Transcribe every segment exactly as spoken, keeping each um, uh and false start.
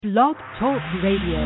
Blog Talk Radio.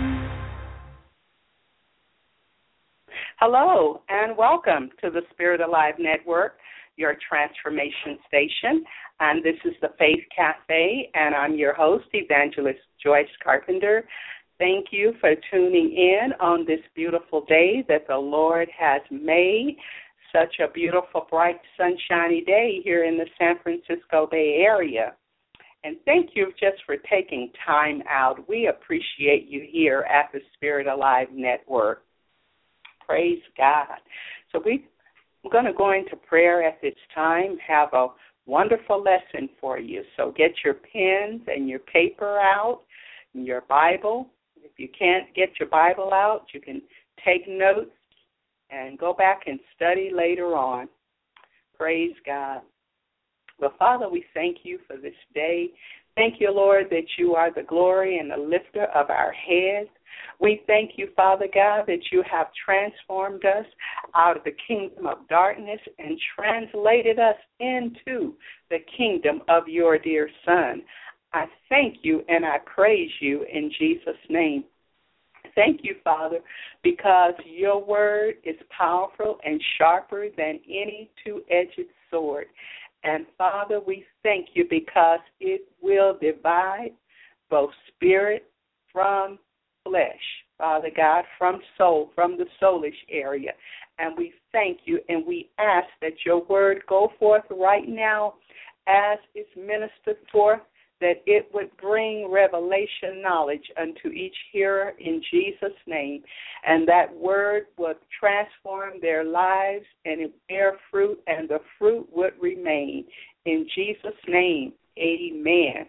Hello, and welcome to the Spirit Alive Network, your transformation station. And this is the Faith Cafe, and I'm your host, Evangelist Joyce Carpenter. Thank you for tuning in on this beautiful day that the Lord has made. Such a beautiful, bright, sunshiny day here in the San Francisco Bay Area. And thank you just for taking time out. We appreciate you here at the Spirit Alive Network. Praise God. So we, we're going to go into prayer at this time, have a wonderful lesson for you. So get your pens and your paper out, and your Bible. If you can't get your Bible out, you can take notes and go back and study later on. Praise God. Well, Father, we thank you for this day. Thank you, Lord, that you are the glory and the lifter of our heads. We thank you, Father God, that you have transformed us out of the kingdom of darkness and translated us into the kingdom of your dear Son. I thank you and I praise you in Jesus' name. Thank you, Father, because your word is powerful and sharper than any two-edged sword. And, Father, we thank you because it will divide both spirit from flesh, Father God, from soul, from the soulish area. And we thank you and we ask that your word go forth right now as it's ministered forth, that it would bring revelation knowledge unto each hearer in Jesus' name, and that word would transform their lives and it bear fruit, and the fruit would remain. In Jesus' name, amen.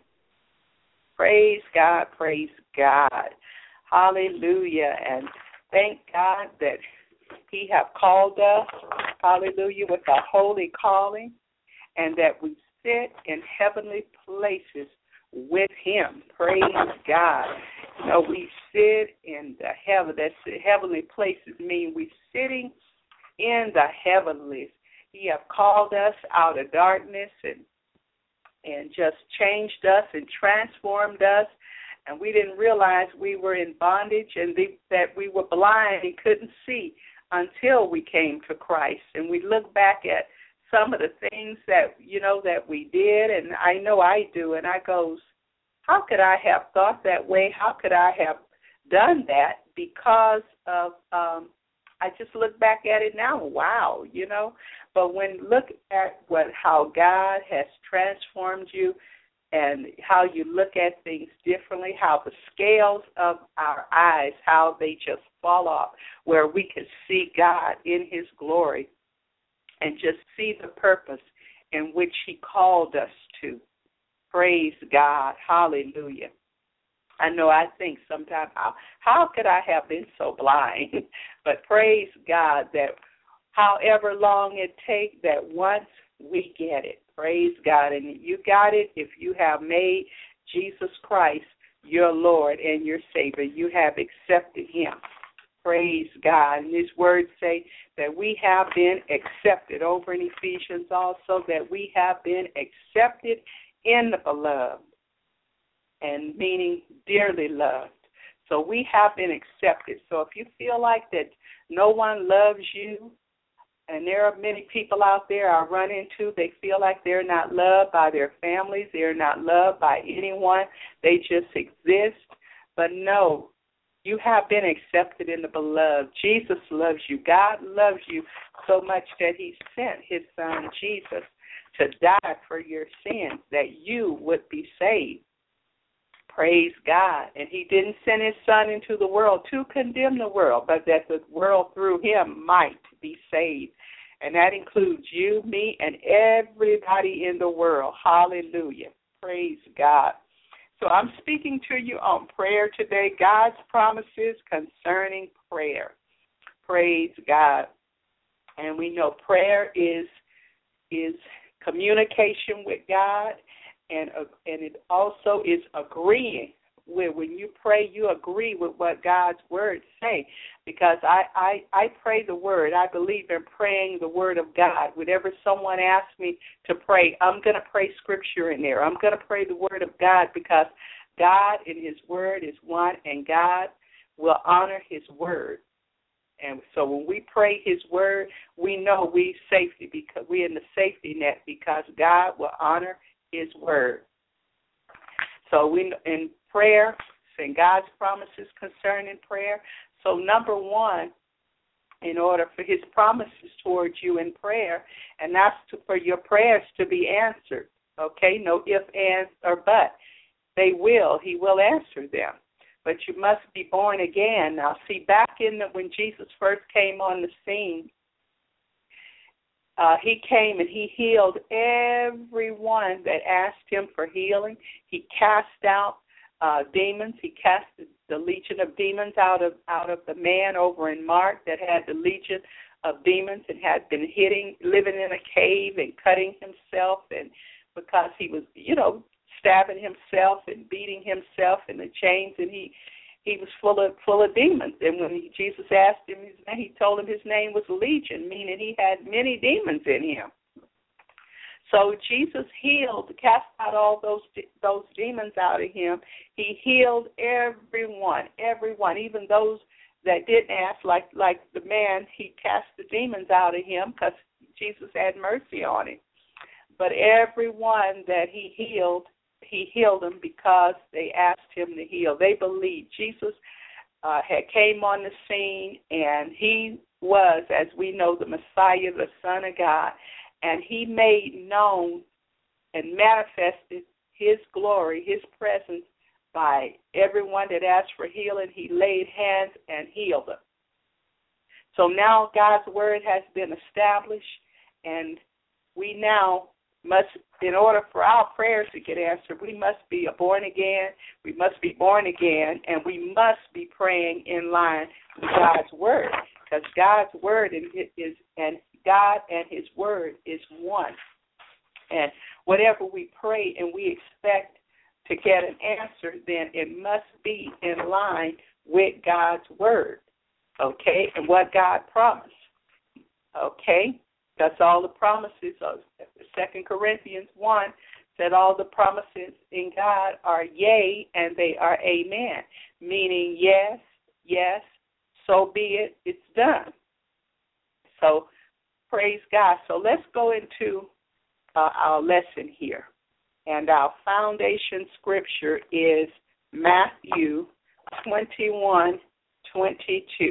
Praise God, praise God. Hallelujah, and thank God that he have called us, hallelujah, with a holy calling, and that we sit in heavenly places with him. Praise God. You know, we sit in the heaven. That's the heavenly places mean we sitting in the heavenlies. He have called us out of darkness and and just changed us and transformed us. And we didn't realize we were in bondage and the, that we were blind and couldn't see until we came to Christ. And we look back at some of the things that, you know, that we did, and I know I do, and I goes, how could I have thought that way? How could I have done that? Because of, um, I just look back at it now, wow, you know. But when look at what how God has transformed you and how you look at things differently, how the scales of our eyes, how they just fall off, where we can see God in his glory and just see the purpose in which he called us to. Praise God. Hallelujah. I know I think sometimes, how, how could I have been so blind? But praise God that however long it takes, that once we get it, praise God. And you got it if you have made Jesus Christ your Lord and your Savior. You have accepted him. Praise God. And his words say that we have been accepted over in Ephesians also, that we have been accepted in the beloved, and meaning dearly loved. So we have been accepted. So if you feel like that no one loves you, and there are many people out there I run into, they feel like they're not loved by their families, they're not loved by anyone, they just exist. But no, you have been accepted in the beloved. Jesus loves you. God loves you so much that he sent his son Jesus to die for your sins, that you would be saved. Praise God. And he didn't send his son into the world to condemn the world, but that the world through him might be saved. And that includes you, me, and everybody in the world. Hallelujah. Praise God. So I'm speaking to you on prayer today, God's promises concerning prayer. Praise God. And we know prayer is is communication with God, and uh, and it also is agreeing with, when you pray, you agree with what God's words say, because I, I, I pray the word. I believe in praying the word of God. Whenever someone asks me to pray, I'm going to pray scripture in there. I'm going to pray the word of God, because God and his word is one, and God will honor his word. And so when we pray his word, we know we safety because we're in the safety net because God will honor his word. So we in prayer, and God's promises concerning prayer. So number one, in order for his promises towards you in prayer, and that's to, for your prayers to be answered. Okay, no ifs, ands, or buts. They will. He will answer them. But you must be born again. Now, see, back in the, when Jesus first came on the scene, uh, he came and he healed everyone that asked him for healing. He cast out uh, demons. He cast the, the legion of demons out of out of the man over in Mark that had the legion of demons and had been hitting, living in a cave and cutting himself, and because he was, you know, stabbing himself and beating himself in the chains, and he he was full of full of demons. And when he, Jesus asked him his name, he told him his name was Legion, meaning he had many demons in him. So Jesus healed, cast out all those those demons out of him. He healed everyone, everyone, even those that didn't ask, like like the man. He cast the demons out of him because Jesus had mercy on him. But everyone that he healed, he healed them because they asked him to heal. They believed Jesus uh, had came on the scene, and he was, as we know, the Messiah, the Son of God, and he made known and manifested his glory, his presence, by everyone that asked for healing. He laid hands and healed them. So now God's word has been established, and we now must, in order for our prayers to get answered, we must be born again, we must be born again, and we must be praying in line with God's word, because God's word is, and God and his word is one. And whatever we pray and we expect to get an answer, then it must be in line with God's word, okay, and what God promised, okay? That's all the promises of Second Corinthians one said all the promises in God are yea and they are amen, meaning yes, yes, so be it, it's done. So praise God. So let's go into uh, our lesson here. And our foundation scripture is Matthew twenty-one twenty-two.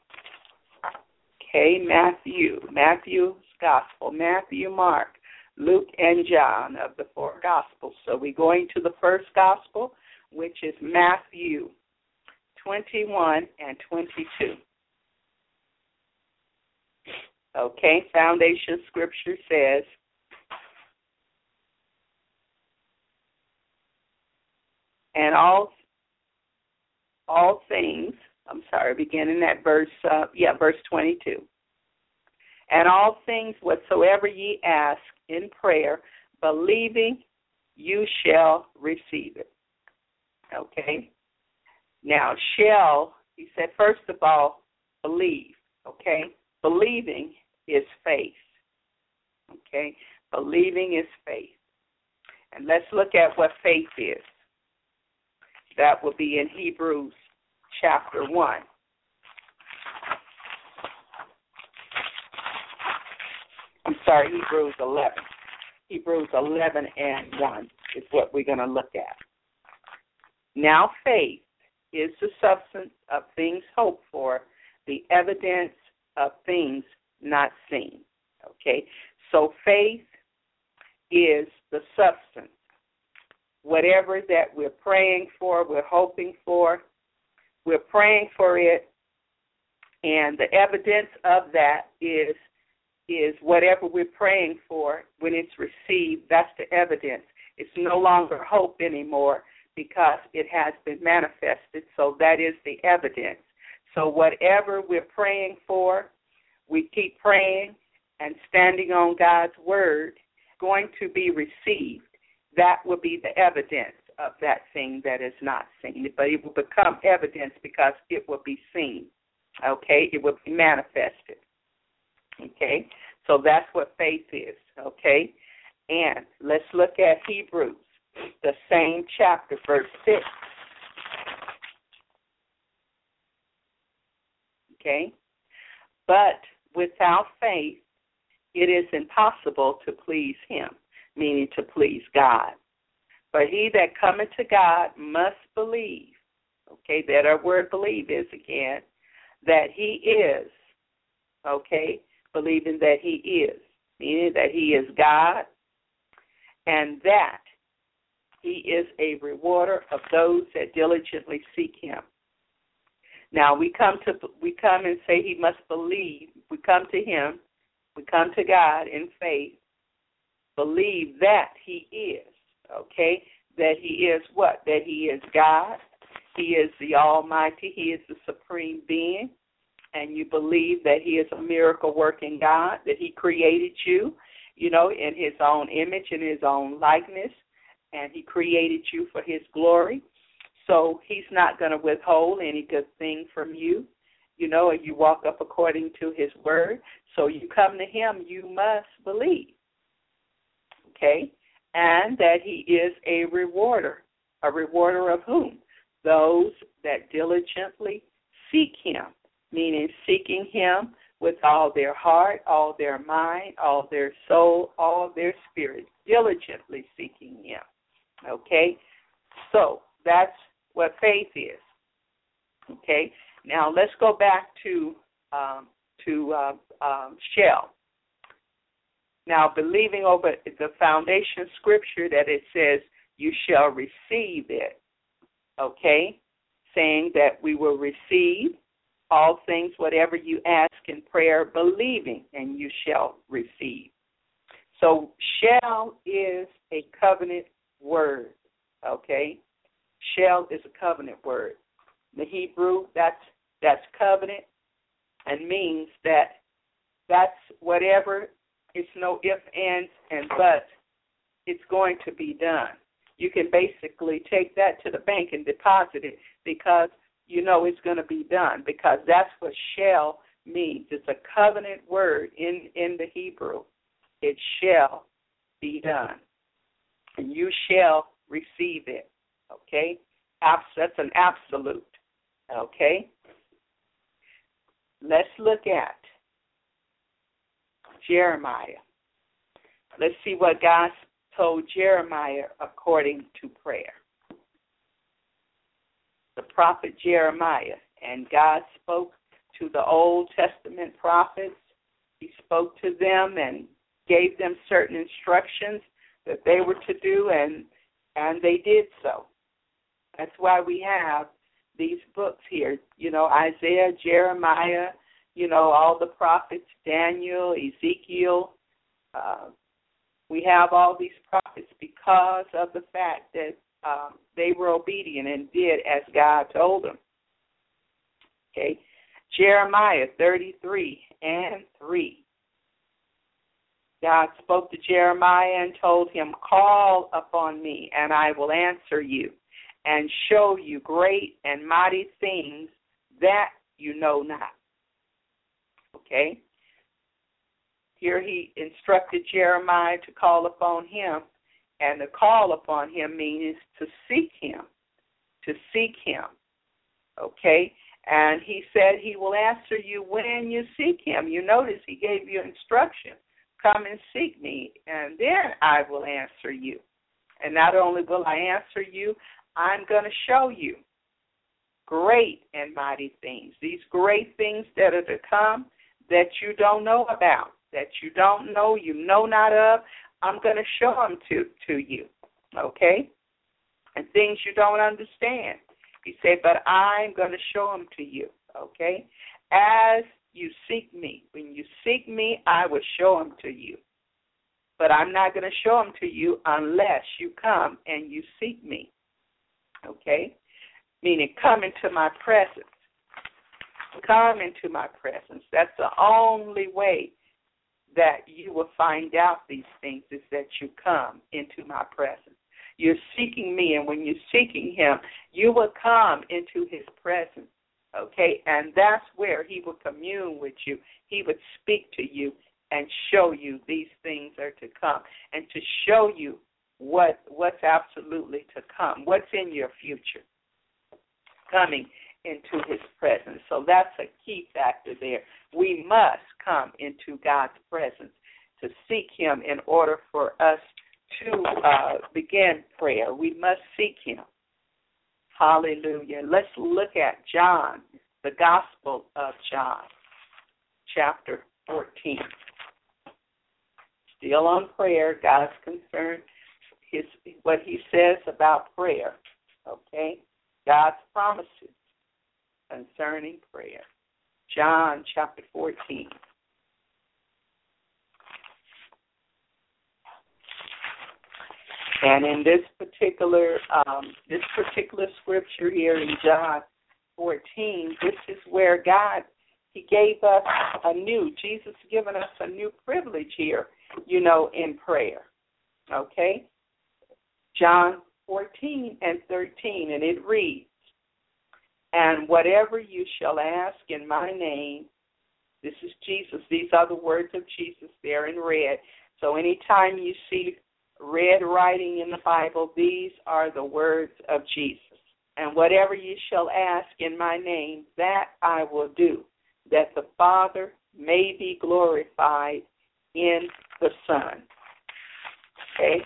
Okay, Matthew, Matthew's Gospel, Matthew, Mark, Luke, and John of the four Gospels. So we're going to the first Gospel, which is Matthew twenty-one and twenty-two. Okay, foundation scripture says, and all all things, I'm sorry, beginning at verse, uh, yeah, verse twenty-two. And all things whatsoever ye ask in prayer, believing, you shall receive it. Okay? Now, shall, he said, first of all, believe. Okay? Believing is faith. Okay? Believing is faith. And let's look at what faith is. That will be in Hebrews chapter one. I'm sorry, Hebrews eleven. Hebrews eleven and one is what we're going to look at. Now faith is the substance of things hoped for, the evidence of things not seen. Okay? So faith is the substance. Whatever that we're praying for, we're hoping for, we're praying for it, and the evidence of that is is whatever we're praying for, when it's received, that's the evidence. It's no longer hope anymore because it has been manifested, so that is the evidence. So whatever we're praying for, we keep praying and standing on God's word, going to be received. That will be the evidence of that thing that is not seen. But it will become evidence because it will be seen. Okay? It will be manifested. Okay? So that's what faith is. Okay? And let's look at Hebrews. the same chapter, verse six. Okay? But without faith, it is impossible to please him, meaning to please God. For he that cometh to God must believe, okay, that our word believe is again, that he is, okay, believing that he is, meaning that he is God, and that he is a rewarder of those that diligently seek him. Now we come to we come and say he must believe. We come to him, we come to God in faith, believe that he is, okay, that he is what? That he is God, he is the Almighty, he is the supreme being, and you believe that he is a miracle-working God, that he created you, you know, in his own image, in his own likeness, and he created you for his glory. So he's not going to withhold any good thing from you, you know, and you walk up according to his word. So you come to him, you must believe, okay, and that he is a rewarder. A rewarder of whom? Those that diligently seek him, meaning seeking him with all their heart, all their mind, all their soul, all their spirit, diligently seeking him, okay? So that's what faith is, okay? Now let's go back to um, to uh, um, Shell. Now, believing over the foundation scripture that it says, you shall receive it, okay? Saying that we will receive all things, whatever you ask in prayer, believing, and you shall receive. So, shall is a covenant word, okay? Shall is a covenant word. The Hebrew, that's that's covenant, and means that that's whatever, it's no ifs, ands, and buts, it's going to be done. You can basically take that to the bank and deposit it because you know it's going to be done, because that's what shall means. It's a covenant word in, in the Hebrew. It shall be done, and you shall receive it, okay? That's an absolute, okay? Let's look at Jeremiah. Let's see what God told Jeremiah according to prayer. The prophet Jeremiah, and God spoke to the Old Testament prophets. He spoke to them and gave them certain instructions that they were to do, and and they did so. That's why we have these books here, you know, Isaiah, Jeremiah, you know, all the prophets, Daniel, Ezekiel. Uh, we have all these prophets because of the fact that um, they were obedient and did as God told them. Okay, Jeremiah thirty-three and three. God spoke to Jeremiah and told him, call upon me, and I will answer you and show you great and mighty things that you know not. Okay? Here he instructed Jeremiah to call upon him, and to call upon him means to seek him, to seek him. Okay? And he said he will answer you when you seek him. You notice he gave you instruction. Come and seek me, and then I will answer you. And not only will I answer you, I'm going to show you great and mighty things. These great things that are to come that you don't know about, that you don't know, you know not of, I'm going to show them to, to you, okay? And things you don't understand. He said, but I'm going to show them to you, okay? As you seek me. When you seek me, I will show them to you. But I'm not going to show them to you unless you come and you seek me. Okay? Meaning come into my presence. Come into my presence. That's the only way that you will find out these things, is that you come into my presence. You're seeking me, and when you're seeking him, you will come into his presence. Okay, and that's where he will commune with you. He would speak to you and show you these things are to come, and to show you what what's absolutely to come, what's in your future, coming into his presence. So that's a key factor there. We must come into God's presence to seek him in order for us to uh, begin prayer. We must seek him. Hallelujah. Let's look at John, the Gospel of John, chapter fourteen. Still on prayer, God's concern, his what he says about prayer, okay? God's promises concerning prayer. John chapter fourteen. And in this particular um, this particular scripture here in John fourteen, this is where God, he gave us a new, Jesus given us a new privilege here, you know, in prayer. Okay? John fourteen and thirteen, and it reads, "And whatever you shall ask in my name," this is Jesus, these are the words of Jesus there in red. So anytime you see red writing in the Bible, these are the words of Jesus. "And whatever you shall ask in my name, that I will do, that the Father may be glorified in the Son." Okay?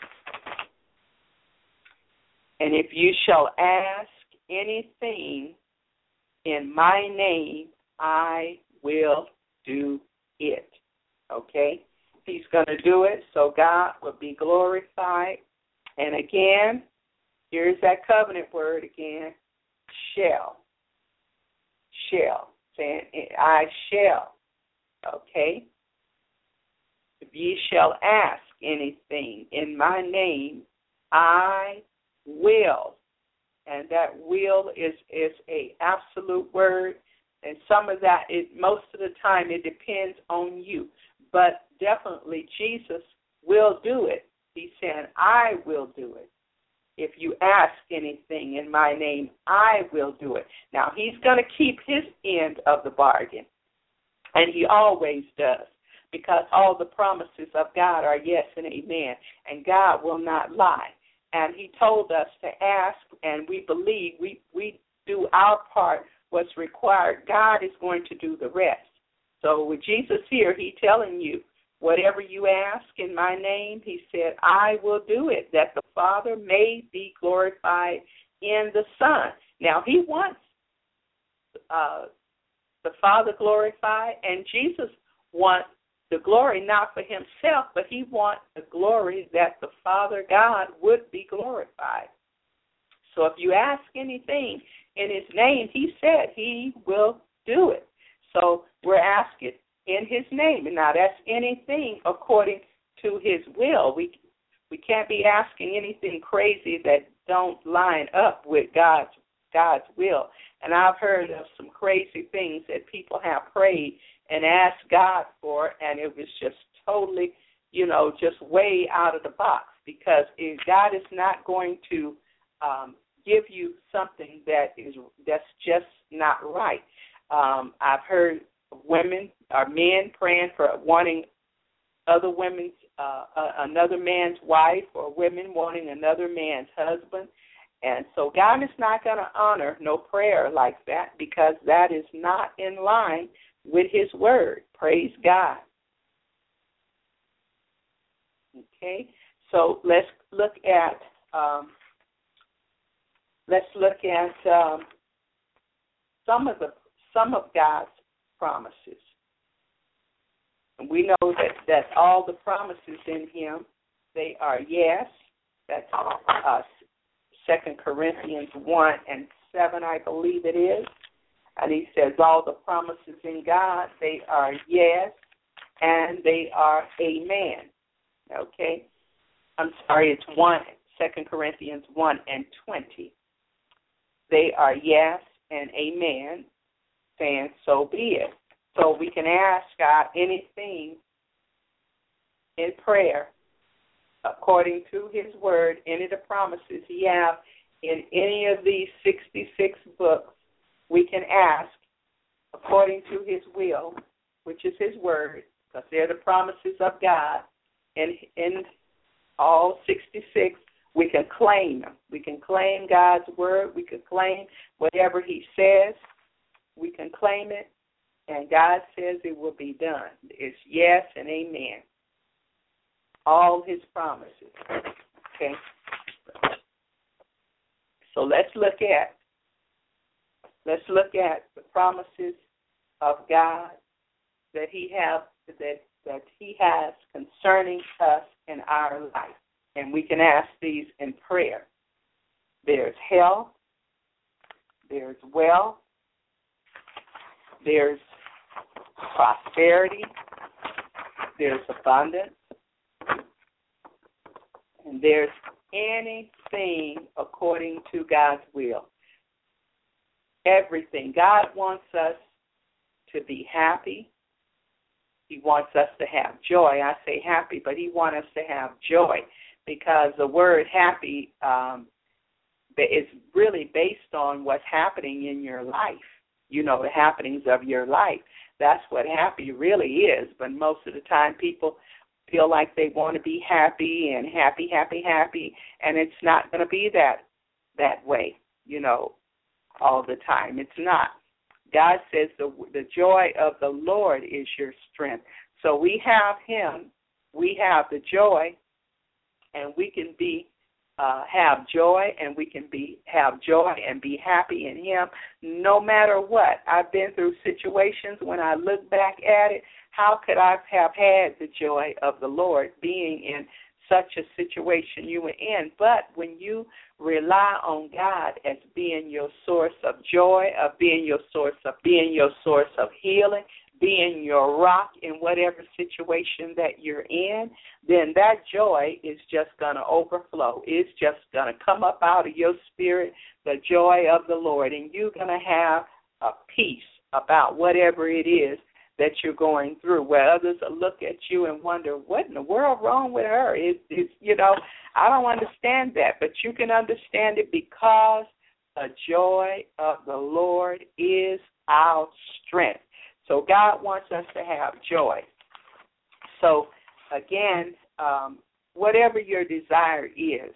"And if you shall ask anything in my name, I will do it." Okay? He's going to do it so God will be glorified. And again, here's that covenant word again, shall. Shall. Saying, I shall. Okay? "If ye shall ask anything in my name, I will." And that will is, is a absolute word. And some of that, it, most of the time, it depends on you. But definitely Jesus will do it. He said, I will do it. If you ask anything in my name, I will do it. Now, he's going to keep his end of the bargain. And he always does. Because all the promises of God are yes and amen. And God will not lie. And he told us to ask, and we believe we, we do our part, what's required. God is going to do the rest. So with Jesus here, he's telling you, whatever you ask in my name, he said, I will do it, that the Father may be glorified in the Son. Now, he wants uh, the Father glorified, and Jesus wants the glory not for himself, but he wants the glory that the Father God would be glorified. So if you ask anything in his name, he said he will do it. So we're asking in his name. And now that's anything according to his will. We we can't be asking anything crazy that don't line up with God's God's will. And I've heard of some crazy things that people have prayed and asked God for, and it was just totally, you know, just way out of the box, because if God is not going to um, give you something that is that's just not right. Um, I've heard women or men praying for wanting other women's, uh, uh, another man's wife, or women wanting another man's husband. And so God is not going to honor no prayer like that, because that is not in line with his word. Praise God. Okay, so let's look at um, let's look at um, some of the some of God's promises. And we know that, that all the promises in him, they are yes. That's uh, Second Corinthians one and seven, I believe it is. And he says all the promises in God, they are yes, and they are amen. Okay? I'm sorry, it's one, Second Corinthians one and twenty. They are yes and amen, saying so be it. So we can ask God anything in prayer according to his word, any of the promises he has in any of these sixty-six books. We can ask according to his will, which is his word, because they're the promises of God, and in all sixty-six. We can claim them. We can claim God's word. We can claim whatever he says. We can claim it, and God says it will be done. It's yes and amen. All his promises. Okay? So let's look at let's look at the promises of God that he have that that he has concerning us in our life. And we can ask these in prayer. There's health, there's wealth, there's prosperity, there's abundance, and there's anything according to God's will. Everything. God wants us to be happy. He wants us to have joy. I say happy, but he wants us to have joy, because the word happy um, is really based on what's happening in your life, you know, the happenings of your life. That's what happy really is. But most of the time people feel like they want to be happy and happy, happy, happy, and it's not going to be that that way, you know, all the time. It's not. God says the the joy of the Lord is your strength. So we have him, we have the joy, and we can be uh, have joy, and we can be have joy and be happy in him no matter what. I've been through situations when I look back at it, how could I have had the joy of the Lord being in such a situation you were in? But when you rely on God as being your source of joy, of being your source of being your source of healing, being your rock in whatever situation that you're in, then that joy is just going to overflow. It's just going to come up out of your spirit, the joy of the Lord, and you're going to have a peace about whatever it is that you're going through, where others will look at you and wonder, what in the world wrong with her? It's, it's, you know, I don't understand that, but you can understand it because the joy of the Lord is our strength. So God wants us to have joy. So, again, um, whatever your desire is,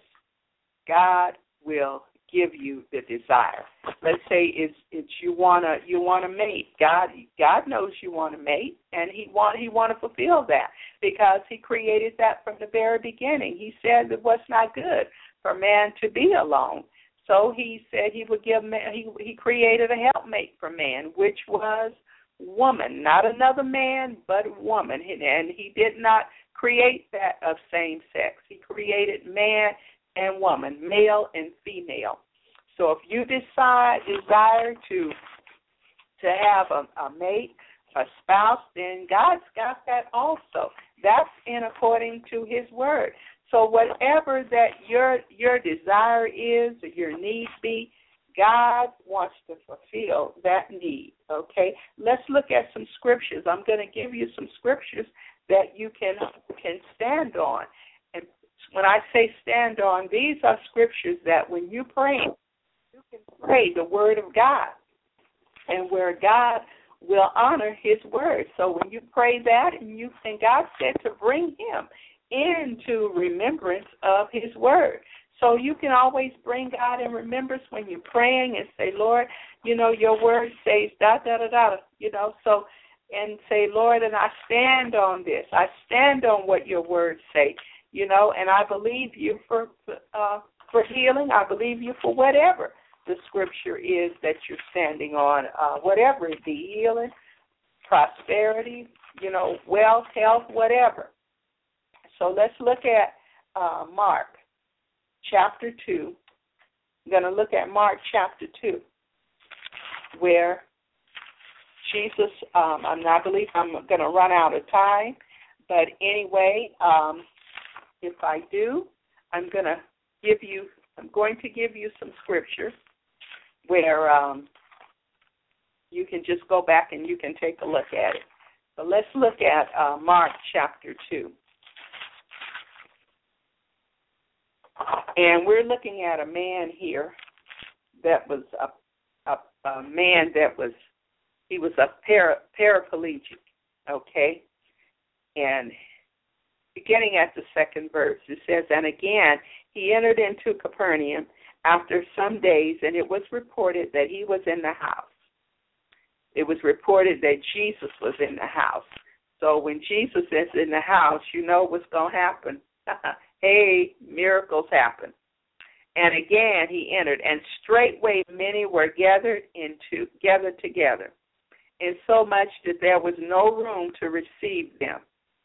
God will give you the desire. Let's say it's it's you wanna you wanna mate. God God knows you want to mate, and He want He want to fulfill that because He created that from the very beginning. He said that what's not good for man to be alone. So He said He would give man. He He created a helpmate for man, which was woman, not another man, but woman. And He did not create that of same sex. He created man and woman, male and female. So if you decide, desire to to have a, a mate, a spouse, then God's got that also. That's in according to His word. So whatever that your your desire is or your need be, God wants to fulfill that need, okay? Let's look at some scriptures. I'm going to give you some scriptures that you can can stand on. And when I say stand on, these are scriptures that when you pray, you can pray the word of God, and where God will honor His word. So when you pray that, and you and God said to bring Him into remembrance of His word. So you can always bring God in remembrance when you're praying and say, Lord, you know, your word says da, da, da, da, you know, so, and say, Lord, and I stand on this. I stand on what your words say, you know, and I believe you for uh, for healing. I believe you for whatever the scripture is that you're standing on, uh, whatever it be, healing, prosperity, you know, wealth, health, whatever. So let's look at uh, Mark chapter two. I'm going to look at Mark chapter two, where Jesus, um, I'm not believe I'm going to run out of time, but anyway, um, if I do, I'm going to give you, I'm going to give you some scriptures where um, you can just go back and you can take a look at it. So let's look at uh, Mark chapter two. And we're looking at a man here that was a, a, a man that was, he was a para, paraplegic, okay? And beginning at the second verse. It says, and again, he entered into Capernaum after some days, and it was reported that he was in the house. It was reported that Jesus was in the house. So when Jesus is in the house, you know what's going to happen. Hey, miracles happen. And again he entered, and straightway many were gathered into gathered together, insomuch that there was no room to receive them.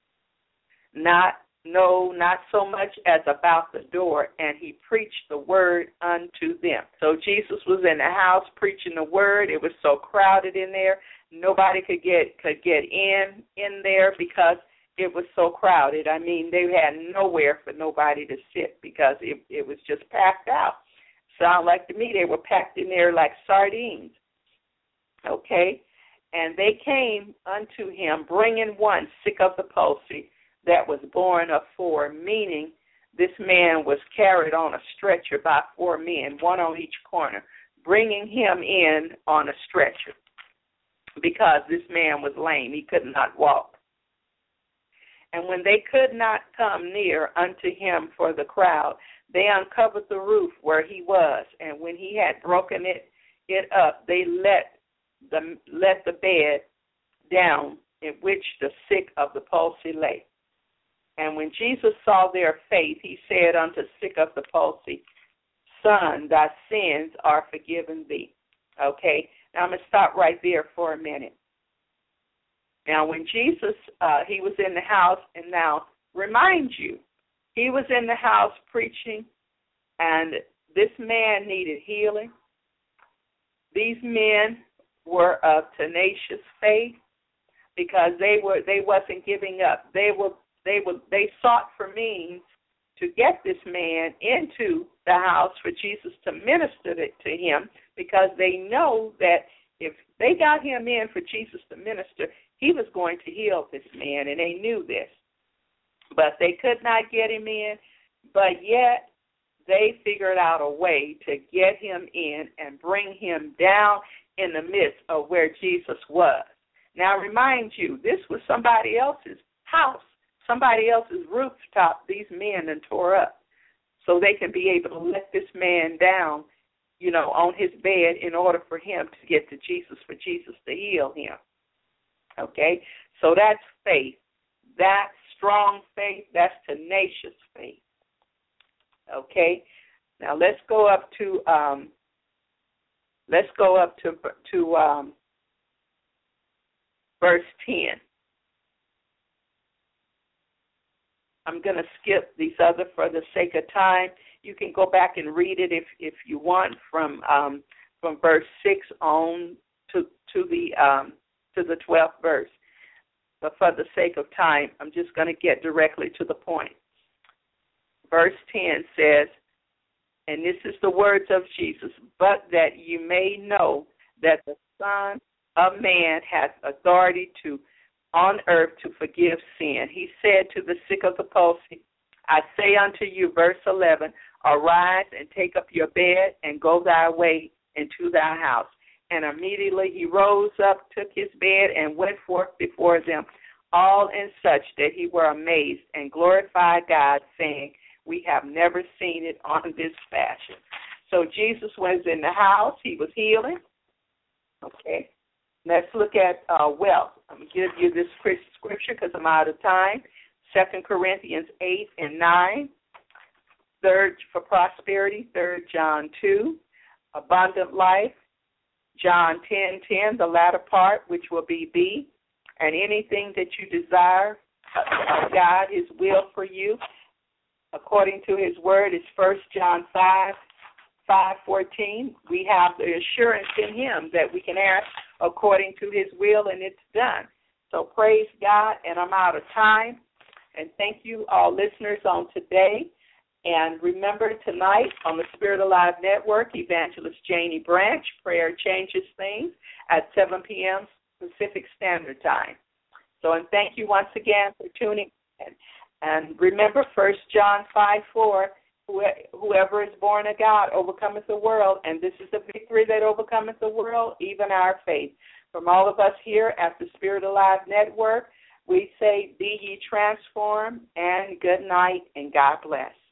Not no, not so much as about the door, and he preached the word unto them. So Jesus was in the house preaching the word. It was so crowded in there, nobody could get could get in in there because it was so crowded. I mean, they had nowhere for nobody to sit because it, it was just packed out. Sound like to me they were packed in there like sardines. Okay? And they came unto him, bringing one sick of the palsy that was borne of four, meaning this man was carried on a stretcher by four men, one on each corner, bringing him in on a stretcher because this man was lame. He could not walk. And when they could not come near unto him for the crowd, they uncovered the roof where he was, and when he had broken it it up, they let the let the bed down in which the sick of the palsy lay. And when Jesus saw their faith, he said unto sick of the palsy, Son, thy sins are forgiven thee. Okay, now I'm going to stop right there for a minute. Now, when Jesus, uh, he was in the house, and now, remind you, he was in the house preaching, and this man needed healing. These men were of tenacious faith because they were they wasn't giving up. They were they were they sought for means to get this man into the house for Jesus to minister to him because they know that if they got him in for Jesus to minister, he was going to heal this man, and they knew this. But they could not get him in, but yet they figured out a way to get him in and bring him down in the midst of where Jesus was. Now, remind you, this was somebody else's house, somebody else's rooftop these men had tore up, so they can be able to let this man down, you know, on his bed in order for him to get to Jesus, for Jesus to heal him. Okay, so that's faith. That's strong faith. That's tenacious faith. Okay, now let's go up to um, let's go up to to um, verse ten. I'm going to skip these other for the sake of time. You can go back and read it if if you want from um, from verse six on to to the um, to the twelfth verse. But for the sake of time, I'm just going to get directly to the point. Verse ten says, and this is the words of Jesus, but that you may know that the Son of Man has authority to on earth to forgive sin. He said to the sick of the palsy, I say unto you, verse eleven, arise and take up your bed and go thy way into thy house. And immediately he rose up, took his bed, and went forth before them, all in such that he were amazed and glorified God, saying, we have never seen it on this fashion. So Jesus was in the house. He was healing. Okay. Let's look at uh, wealth. I'm going to give you this scripture because I'm out of time. Second Corinthians eight and nine. Third, for prosperity, Third John two. Abundant life, John ten ten, the latter part, which will be B. And anything that you desire of God, his will for you, according to his word, is First John five, five fourteen. We have the assurance in him that we can ask according to his will, and it's done. So praise God, and I'm out of time. And thank you, all listeners, on today. And remember, tonight on the Spirit Alive Network, Evangelist Janie Branch, Prayer Changes Things, at seven p.m. Pacific Standard Time. So, and thank you once again for tuning in. And remember, First John five four, whoever is born of God overcometh the world, and this is the victory that overcometh the world, even our faith. From all of us here at the Spirit Alive Network, We say, be ye transformed, and good night, and God bless.